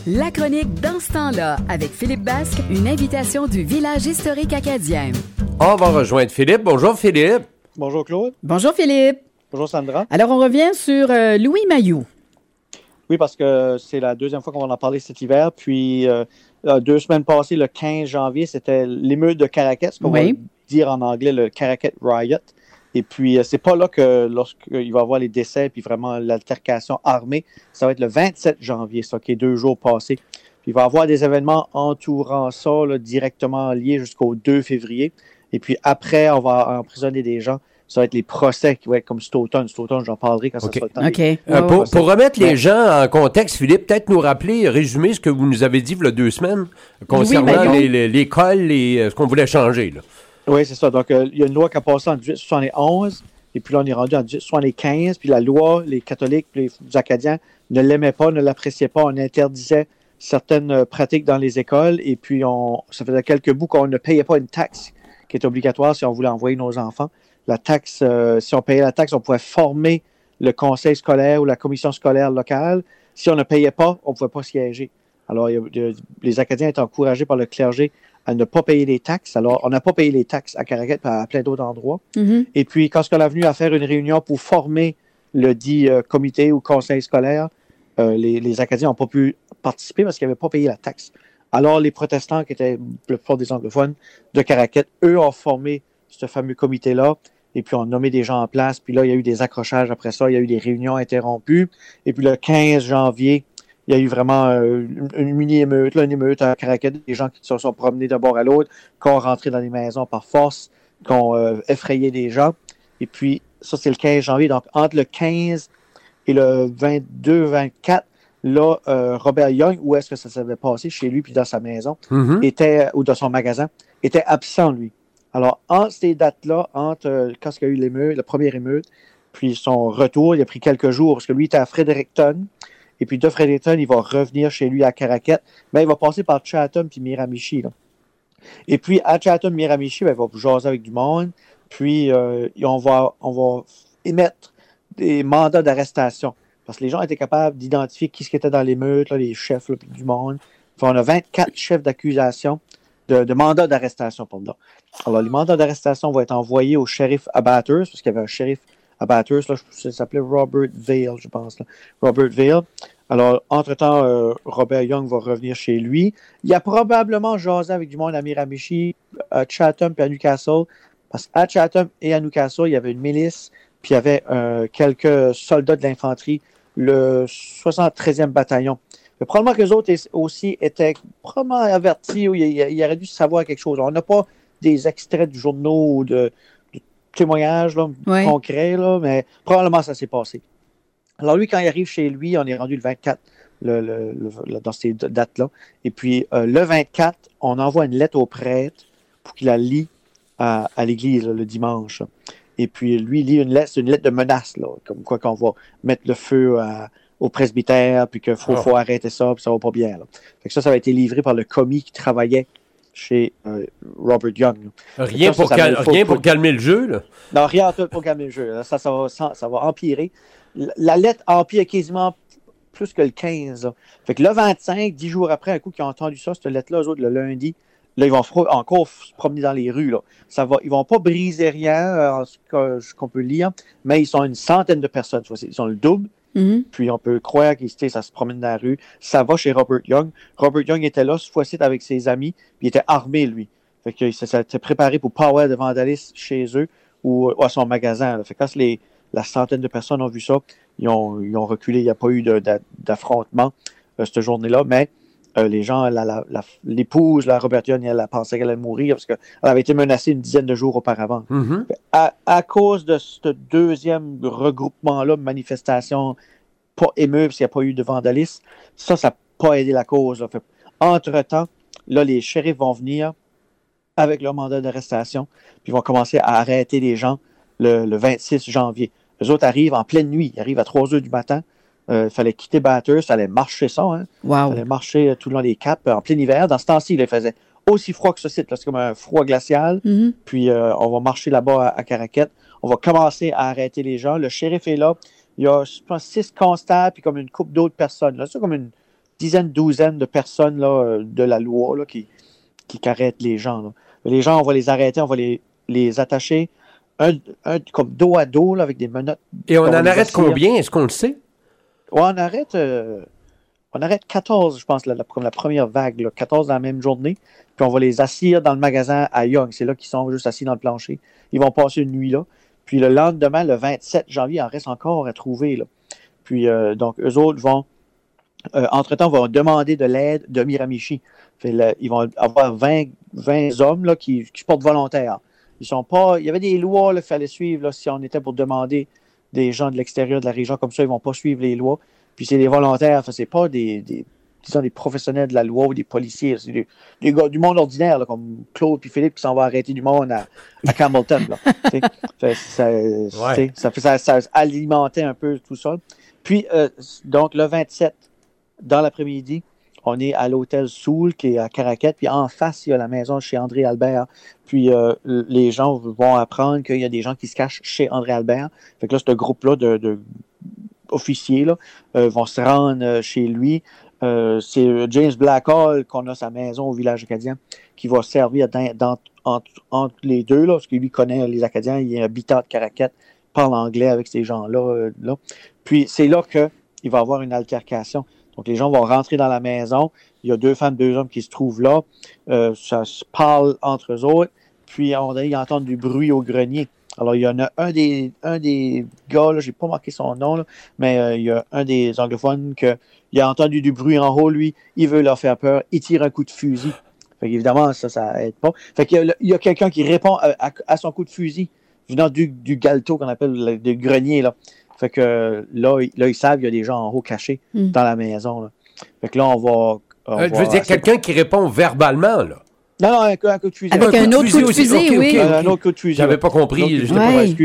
La chronique Dans ce temps-là, avec Philippe Basque, une invitation du village historique acadien. On va rejoindre Philippe. Bonjour Philippe. Bonjour Claude. Bonjour Philippe. Bonjour Sandra. Alors, on revient sur Louis Mailloux. Oui, parce que c'est la deuxième fois qu'on va en parler cet hiver. Puis, 2 semaines passées, le 15 janvier, c'était l'émeute de Caraquet, ce qu'on va dire en anglais le Caraquet Riot. Et puis, c'est pas là que lorsqu'il va y avoir les décès puis vraiment l'altercation armée, ça va être le 27 janvier, ça qui est 2 jours passés. Puis, il va y avoir des événements entourant ça, là, directement liés jusqu'au 2 février. Et puis, après, on va emprisonner des gens. Ça va être les procès qui vont être comme cet automne. Cet automne, j'en parlerai quand ça sera le temps. Okay. Pour remettre les gens en contexte, Philippe, peut-être nous rappeler, résumer ce que vous nous avez dit il y a 2 semaines concernant l'école et ce qu'on voulait changer, là. Oui, c'est ça. Donc, il y a une loi qui a passé en 1871, et puis là, on est rendu en 1875, puis la loi, les catholiques, les Acadiens ne l'aimaient pas, ne l'appréciaient pas, on interdisait certaines pratiques dans les écoles, et puis ça faisait quelques bouts qu'on ne payait pas une taxe qui est obligatoire si on voulait envoyer nos enfants. La taxe, si on payait la taxe, on pouvait former le conseil scolaire ou la commission scolaire locale. Si on ne payait pas, on ne pouvait pas siéger. Alors, les Acadiens étaient encouragés par le clergé à ne pas payer les taxes. Alors, on n'a pas payé les taxes à Caraquet et à plein d'autres endroits. Mm-hmm. Et puis, quand on est venu à faire une réunion pour former le dit comité ou conseil scolaire, les Acadiens n'ont pas pu participer parce qu'ils n'avaient pas payé la taxe. Alors, les protestants, qui étaient le plupart des anglophones de Caraquet, eux ont formé ce fameux comité-là. Et puis, on a nommé des gens en place. Puis là, il y a eu des accrochages après ça. Il y a eu des réunions interrompues. Et puis, le 15 janvier, il y a eu vraiment une mini-émeute, une émeute à Caraquet, des gens qui se sont promenés d'un bord à l'autre, qui ont rentré dans les maisons par force, qui ont effrayé des gens. Et puis, ça, c'est le 15 janvier. Donc, entre le 15 et le 22-24, là, Robert Young, où est-ce que ça s'avait passé? Chez lui, puis dans sa maison, ou dans son magasin, était absent, lui. Alors, entre ces dates-là, entre quand il y a eu l'émeute, la première émeute, puis son retour, il a pris quelques jours, parce que lui était à Fredericton. Et puis de Fredericton, il va revenir chez lui à Caraquet. Mais il va passer par Chatham puis Miramichi, là. Et puis à Chatham, Miramichi, il va jaser avec du monde. Puis on va émettre des mandats d'arrestation. Parce que les gens étaient capables d'identifier qui était dans l'émeute, les chefs là, du monde. Enfin, on a 24 chefs d'accusation, de mandats d'arrestation pour là. Alors, les mandats d'arrestation vont être envoyés au shérif à Bathurst, parce qu'il y avait un shérif à Bathurst, là, ça s'appelait Robert Vale, je pense. Là. Robert Vale. Alors, entre-temps, Robert Young va revenir chez lui. Il a probablement jasé avec du monde à Miramichi, à Chatham et à Newcastle. Parce qu'à Chatham et à Newcastle, il y avait une milice, puis il y avait quelques soldats de l'infanterie, le 73e bataillon. Mais probablement que les autres aussi étaient probablement avertis, ou il aurait dû savoir quelque chose. On n'a pas des extraits du journaux ou de témoignages là, concrets, là, mais probablement ça s'est passé. Alors lui, quand il arrive chez lui, on est rendu le 24 dans ces dates-là. Et puis le 24, on envoie une lettre au prêtre pour qu'il la lit à l'église là, le dimanche. Et puis lui, il lit une lettre, c'est une lettre de menace, là, comme quoi qu'on va mettre le feu au presbytère, puis qu'il faut arrêter ça, puis ça va pas bien. Là. Fait que ça va être livré par le commis qui travaillait chez Robert Young. Rien pour calmer le jeu, là? Non, rien en tout pour calmer le jeu. Là. Ça va empirer. La lettre empire quasiment plus que le 15. Là. Fait que le 25, 10 jours après, un coup qu'ils ont entendu ça, cette lettre-là, eux autres, le lundi, là, ils vont encore se promener dans les rues. Là. Ils vont pas briser rien, qu'on peut lire, mais ils sont une centaine de personnes. Ils sont le double. Mm-hmm. Puis on peut croire ça se promène dans la rue. Ça va chez Robert Young. Robert Young était là, cette fois-ci, avec ses amis, puis il était armé, lui. Fait que ça s'était préparé pour pas avoir de vandalisme chez eux ou à son magasin. Là. Fait que quand la centaine de personnes ont vu ça, ils ont reculé. Il n'y a pas eu d'affrontement cette journée-là, mais les gens, l'épouse, Robert Young, elle pensait qu'elle allait mourir parce qu'elle avait été menacée une dizaine de jours auparavant. Mm-hmm. À cause de ce deuxième regroupement-là, manifestation, pas émeute, parce qu'il n'y a pas eu de vandalisme, ça n'a pas aidé la cause. Là. Entre-temps, là, les shérifs vont venir avec leur mandat d'arrestation, puis ils vont commencer à arrêter les gens le 26 janvier. Les autres arrivent en pleine nuit, ils arrivent à 3 heures du matin. Il fallait quitter Bathurst, il fallait marcher ça. Hein? Wow. Il fallait marcher tout le long des caps en plein hiver. Dans ce temps-ci, il faisait aussi froid que ce site. Là. C'est comme un froid glacial. Mm-hmm. Puis on va marcher là-bas à Caraquet. On va commencer à arrêter les gens. Le shérif est là. Il y a, je pense, 6 constables puis comme une couple d'autres personnes. Là. C'est comme dizaine, douzaine de personnes là, de la loi là, qui arrêtent les gens. Là. Les gens, on va les arrêter, on va les attacher comme dos à dos là, avec des menottes. Et on en arrête combien? Est-ce qu'on le sait? Ouais, on arrête 14, je pense, comme la première vague, là, 14 dans la même journée. Puis on va les assir dans le magasin à Young. C'est là qu'ils sont juste assis dans le plancher. Ils vont passer une nuit là. Puis le lendemain, le 27 janvier, il en reste encore à trouver. Là. Puis donc, eux autres vont, entre-temps, vont demander de l'aide de Miramichi. Ils vont avoir 20 hommes là, qui se portent volontaires. Il y avait des lois qu'il fallait suivre là, si on était pour demander des gens de l'extérieur de la région comme ça, ils ne vont pas suivre les lois. Puis c'est des volontaires, c'est pas des professionnels de la loi ou des policiers. C'est des gars du monde ordinaire, là, comme Claude et Philippe qui s'en vont arrêter du monde à Campbellton. Ça alimentait un peu tout ça. Puis, donc, le 27, dans l'après-midi, on est à l'hôtel Soul, qui est à Caraquette, puis en face, il y a la maison chez André Albert. Puis les gens vont apprendre qu'il y a des gens qui se cachent chez André Albert. Fait que là, ce groupe-là de officiers là, vont se rendre chez lui. C'est James Blackall qu'on a sa maison au village acadien qui va servir entre les deux, là, parce que lui connaît les Acadiens, il est habitant de Caraquette, parle anglais avec ces gens-là. Là. Puis c'est là qu'il va y avoir une altercation. Donc, les gens vont rentrer dans la maison. Il y a 2 femmes, 2 hommes qui se trouvent là. Ça se parle entre eux autres. Puis, ils entendent du bruit au grenier. Alors, il y en a un des gars, là, j'ai pas marqué son nom, là, mais il y a un des anglophones il a entendu du bruit en haut, lui. Il veut leur faire peur. Il tire un coup de fusil. Fait qu'évidemment, ça aide pas. Fait qu'il y a quelqu'un qui répond à son coup de fusil venant du galetot qu'on appelle le grenier, là. Fait que là, ils savent qu'il y a des gens en haut cachés dans la maison. Là. Fait que là, je veux dire, quelqu'un qui répond verbalement, là. Non, un coup de fusil. Avec un autre coup de fusil, oui. Un autre coup de fusil. J'avais pas compris. J'étais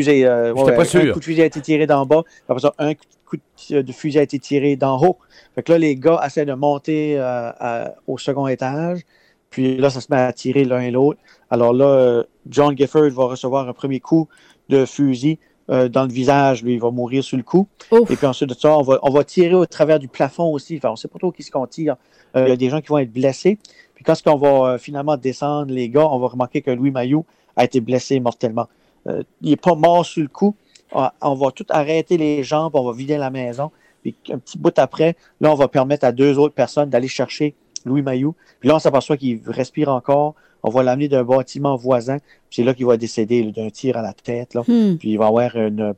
pas sûr. Un coup de fusil a été tiré d'en bas. Après ça, un coup de fusil a été tiré d'en haut. Fait que là, les gars essaient de monter au second étage. Puis là, ça se met à tirer l'un et l'autre. Alors là, John Gifford va recevoir un premier coup de fusil dans le visage. Lui, il va mourir sur le coup. Ouf. Et puis ensuite de ça, on va tirer au travers du plafond aussi. Enfin, on ne sait pas trop qui qu'on tire. Il y a des gens qui vont être blessés. Puis quand on va finalement descendre, les gars, on va remarquer que Louis Mailloux a été blessé mortellement. Il n'est pas mort sur le coup. On va tout arrêter les jambes, on va vider la maison. Puis un petit bout après, là, on va permettre à 2 autres personnes d'aller chercher Louis Mailloux. Puis là, on s'aperçoit qu'il respire encore. On va l'amener d'un bâtiment voisin. C'est là qu'il va décéder d'un tir à la tête. Là. Puis il va avoir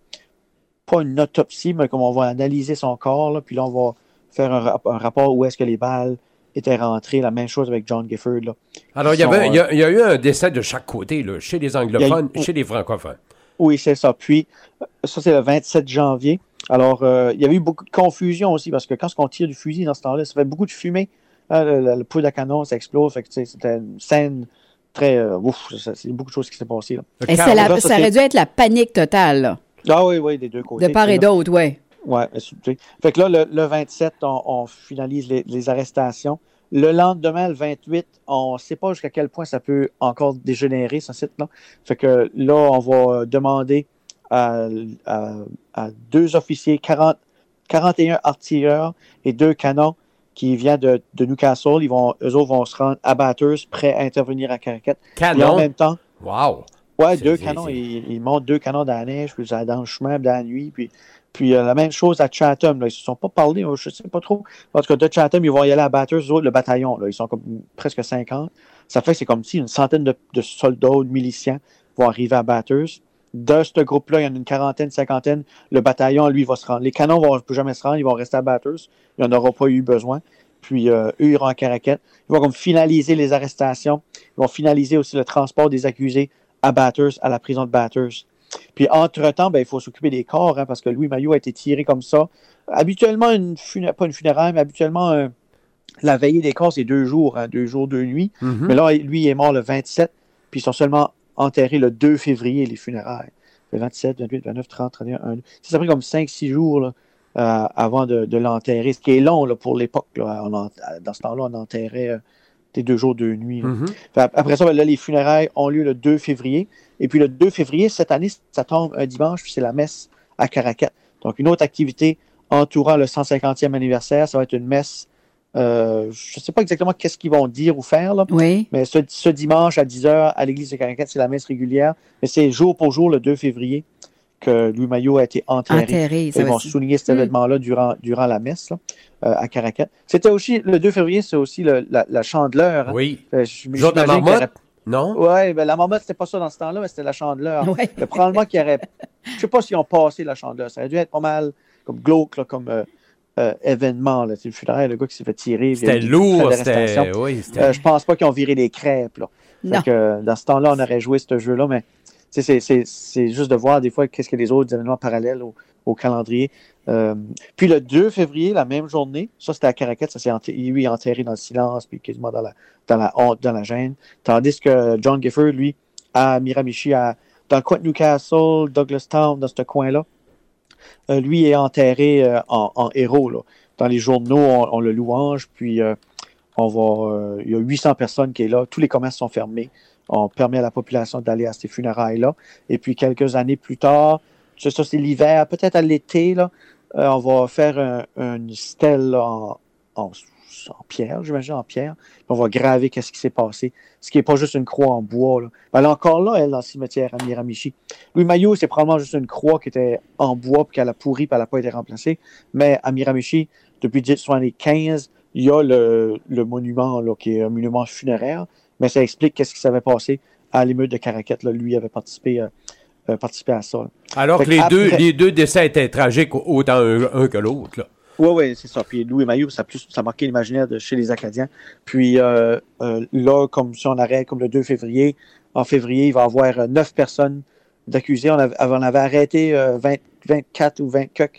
pas une autopsie, mais comme on va analyser son corps. Là, puis là, on va faire un rapport où est-ce que les balles étaient rentrées. La même chose avec John Gifford. Là. Alors, il y a eu un décès de chaque côté, là, chez les anglophones, chez les francophones. Oui, c'est ça. Puis, ça, c'est le 27 janvier. Alors, il y avait eu beaucoup de confusion aussi, parce que quand on tire du fusil dans ce temps-là, ça fait beaucoup de fumée. Le poudre à canon, ça explose. Fait que, c'était une scène très... c'est beaucoup de choses qui s'est passées. Là. Et ça aurait dû être la panique totale. Là. Ah oui, des deux côtés. De part et d'autre, oui. Oui. Fait que là, le 27, on finalise les arrestations. Le lendemain, le 28, on ne sait pas jusqu'à quel point ça peut encore dégénérer, ce site-là. Fait que là, on va demander à 2 officiers, 41 artilleurs et 2 canons qui viennent de Newcastle. Eux autres vont se rendre à Bathurst, prêts à intervenir à Caraquette. Canons? Et en même temps... Wow! Oui, 2 canons. Ils montent 2 canons dans la neige, puis dans le chemin, dans la nuit, Puis la même chose à Chatham. Là. Ils ne se sont pas parlé, je ne sais pas trop. En tout cas, de Chatham, ils vont y aller à Bathurst, le bataillon. Là. Ils sont comme presque 50. Ça fait que c'est comme si une centaine de soldats ou de miliciens vont arriver à Bathurst. De ce groupe-là, il y en a une quarantaine, 50. Le bataillon, lui, va se rendre. Les canons ne vont plus jamais se rendre. Ils vont rester à Bathurst. Il n'y en aura pas eu besoin. Puis eux, ils iront à Caraquette. Ils vont comme finaliser les arrestations. Ils vont finaliser aussi le transport des accusés à Bathurst, à la prison de Bathurst. Puis, entre-temps, il faut s'occuper des corps, parce que Louis Mailloux a été tiré comme ça. Habituellement, pas une funéraire, mais habituellement, la veillée des corps, c'est 2 jours, 2 jours, 2 nuits. Mm-hmm. Mais là, lui, il est mort le 27, puis ils sont seulement enterrés le 2 février, les funéraires. Le 27, 28, 29, 30, 31, 1, 2. Ça a pris comme 5-6 jours là, avant de l'enterrer, ce qui est long là, pour l'époque. Là. Dans ce temps-là, on enterrait des 2 jours, 2 nuits. Mm-hmm. Après ça, là, les funérailles ont lieu le 2 février. Et puis le 2 février, cette année, ça tombe un dimanche, puis c'est la messe à Caraquette. Donc, une autre activité entourant le 150e anniversaire, ça va être une messe Je ne sais pas exactement qu'est-ce qu'ils vont dire ou faire, là, mais ce dimanche à 10h à l'église de Caraquette, c'est la messe régulière, mais c'est jour pour jour, le 2 février, que Louis Mailloux a été enterré. Ils vont souligner cet événement-là durant la messe là, à Caraquette. C'était aussi, le 2 février, c'est aussi la Chandeleur. Hein. Oui. Jour de la marmotte? Non? Oui, la marmotte, c'était pas ça dans ce temps-là, mais c'était la Chandeleur. Ouais. Probablement qu'il y aurait... Je sais pas s'ils ont passé la Chandeleur. Ça aurait dû être pas mal comme glauque, là, comme événement. Là. C'est le funéraire, le gars qui s'est fait tirer. C'était lourd. Je pense pas qu'ils ont viré les crêpes. Là. Fait que, dans ce temps-là, on aurait joué ce jeu-là, mais c'est juste de voir des fois qu'est-ce que les autres événements parallèles au calendrier. Puis le 2 février, la même journée, ça c'était à Caraquette, ça s'est lui enterré dans le silence, puis quasiment dans la honte, dans la gêne. Tandis que John Gifford, lui, à Miramichi, dans le coin de Newcastle, Douglastown, dans ce coin-là, lui est enterré en héros. Là. Dans les journaux, on le louange, puis il y a 800 personnes qui est là, tous les commerces sont fermés. On permet à la population d'aller à ces funérailles-là. Et puis, quelques années plus tard, ça c'est l'hiver, peut-être à l'été, là, on va faire une stèle là, en pierre, j'imagine, en pierre. Puis on va graver qu'est-ce qui s'est passé. Ce qui n'est pas juste une croix en bois. Là. Ben, elle est encore là, elle, dans le cimetière à Miramichi. Louis Mailloux, c'est probablement juste une croix qui était en bois, puis qu'elle a pourri, puis elle n'a pas été remplacée. Mais à Miramichi, depuis 1875, il y a le monument, là, qui est un monument funéraire. Mais ça explique qu'est-ce qui s'avait passé à l'émeute de Caraquette. Là. Lui avait participé à ça. Là. Alors que les deux décès étaient tragiques, autant un que l'autre. Là. Oui, c'est ça. Puis Louis Mailloux, ça a marqué l'imaginaire chez les Acadiens. Puis là, comme si on arrête comme le 2 février, en février, il va y avoir 9 personnes d'accusés. On avait arrêté 24 ou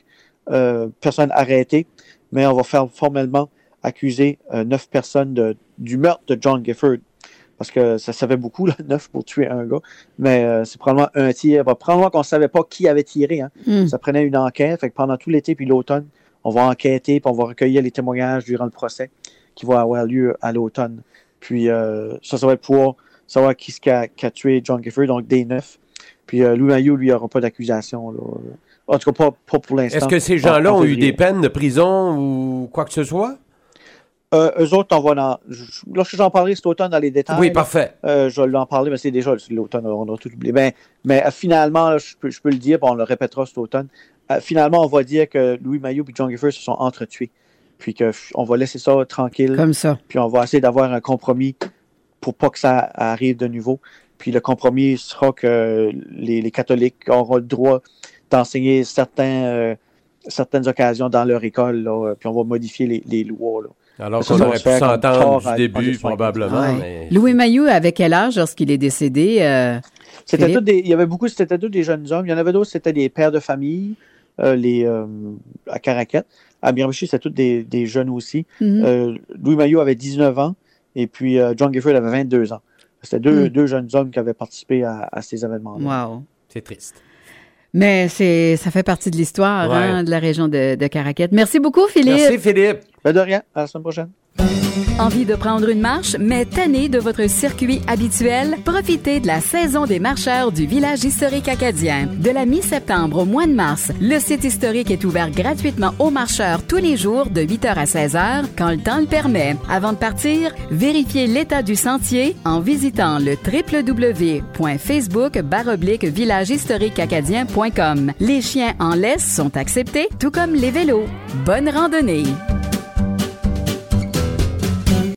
20 personnes arrêtées, mais on va faire formellement accuser 9 personnes du meurtre de John Gifford. Parce que ça fait beaucoup, là, 9 pour tuer un gars. Mais c'est probablement un tir. Probablement qu'on ne savait pas qui avait tiré. Hein. Ça prenait une enquête. Fait que pendant tout l'été puis l'automne, on va enquêter puis on va recueillir les témoignages durant le procès qui va avoir lieu à l'automne. Puis ça va être pour savoir qui a tué John Gifford, donc des 9. Puis Louis Mailloux, lui, n'aura pas d'accusation. Là. En tout cas, pas pour l'instant. Est-ce que ces gens-là ont eu des peines de prison ou quoi que ce soit? Eux autres, on va lorsque j'en parlerai cet automne dans les détails. Oui, parfait. Je vais en parler, mais c'est déjà l'automne, on a tout oublié. Mais finalement, là, je peux le dire, puis on le répétera cet automne. Finalement, on va dire que Louis Mailloux et John Gifford se sont entretués. Puis qu'on va laisser ça tranquille. Comme ça. Puis on va essayer d'avoir un compromis pour pas que ça arrive de nouveau. Puis le compromis sera que les catholiques auront le droit d'enseigner certaines occasions dans leur école. Là, puis on va modifier les lois. Là. Alors qu'on aurait pu s'entendre du début, probablement. Ouais. Mais... Louis Mailloux, avec quel âge lorsqu'il est décédé? Il y avait beaucoup, c'était tous des jeunes hommes. Il y en avait d'autres, c'était des pères de famille, à Caraquette. À Miramichi, c'était tous des jeunes aussi. Mm-hmm. Louis Mailloux avait 19 ans et puis John Gifford avait 22 ans. C'était deux jeunes hommes qui avaient participé à ces événements-là. Wow. C'est triste. Mais ça fait partie de l'histoire de la région de Caraquette. Merci beaucoup, Philippe. Merci, Philippe. De rien. À la semaine prochaine. Envie de prendre une marche, mais tanné de votre circuit habituel? Profitez de la saison des marcheurs du village historique acadien. De la mi-septembre au mois de mars, le site historique est ouvert gratuitement aux marcheurs tous les jours de 8h à 16h, quand le temps le permet. Avant de partir, vérifiez l'état du sentier en visitant le www.facebook/villagehistoriqueacadien.com. Les chiens en laisse sont acceptés, tout comme les vélos. Bonne randonnée!